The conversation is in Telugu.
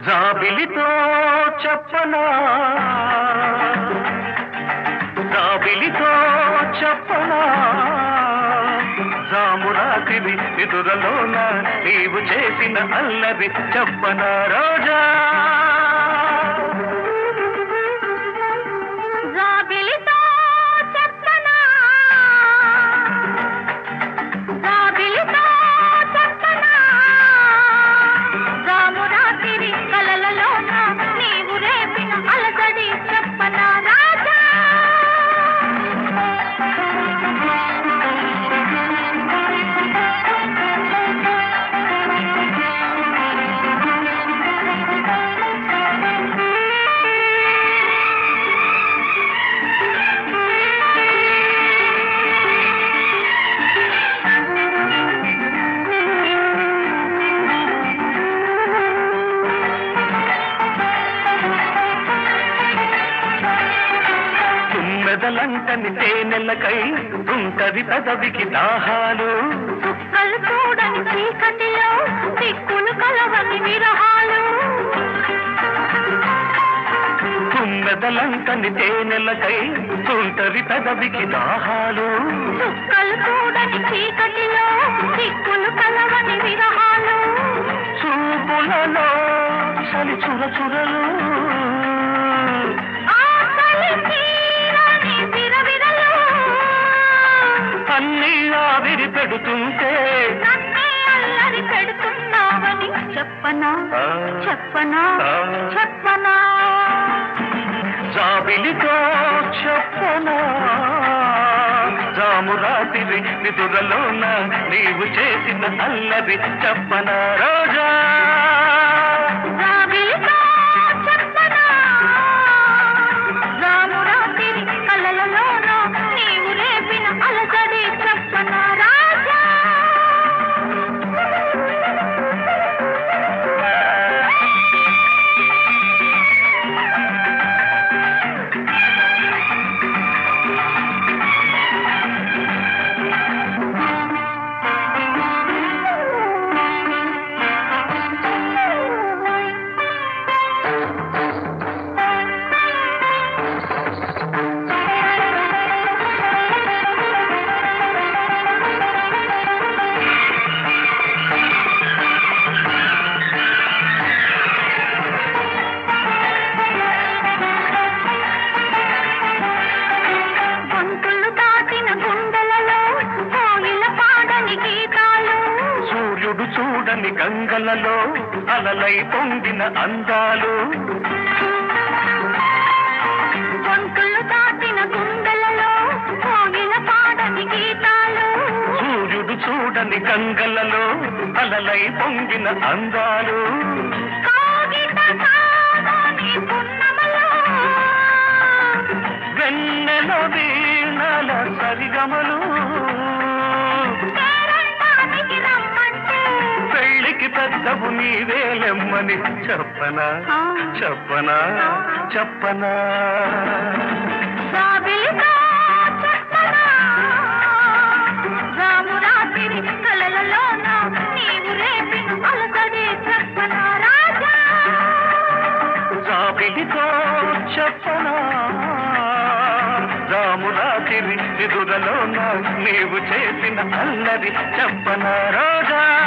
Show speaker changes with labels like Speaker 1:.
Speaker 1: జాబిలితో చెప్పనా జాబిలితో చెప్పనా జామురాతిరి ఎదురలోన నీవు చేసిన అల్లరి చెప్పనా రోజా మెదలంటని తేనెలకై ఉంటది పెదవికి దాహాలు
Speaker 2: చుక్కలు చూడని చీకటిలో దిక్కులు కలవని విరహాలు
Speaker 1: మెదలంటని తేనెలకై ఉంటది పెదవికి దాహాలు
Speaker 2: చుక్కలు చూడని చీకటిలో దిక్కులు కలవని విరహాలు
Speaker 1: చూపులలో చలి చురచురలు అన్నీ ఆవిరి పెడుతుంటే
Speaker 2: అల్లరి పెడుతున్నావని చెప్పనా చెప్పనా చెప్పనా
Speaker 1: జాబిలితో చెప్పనా జామురాతిరి నిదురలోన నీవు చేసిన అల్లరి చెప్పనా రోజా చూడని గంగలలో అలలై పొందిన అందాలు
Speaker 2: గొంతులు దాటిన గుండెలలో కోగిల పాడని గీతాలు
Speaker 1: సూర్యుడు చూడని గంగలలో అలలై పొందిన అందాలు వెన్నెల వీణల సరిగమలు పెద్దవు నీవేలెమ్మని చెప్పనా చెప్పనా చెప్పనా
Speaker 2: రామురాతిరి కలలలోన నీవు రేపిన అలసడి చెప్పనా రాజా
Speaker 1: జాబిలితో చెప్పనా రామురాతిరి నిదురలోన నీవు చేసిన అల్లరి చెప్పనా రోజా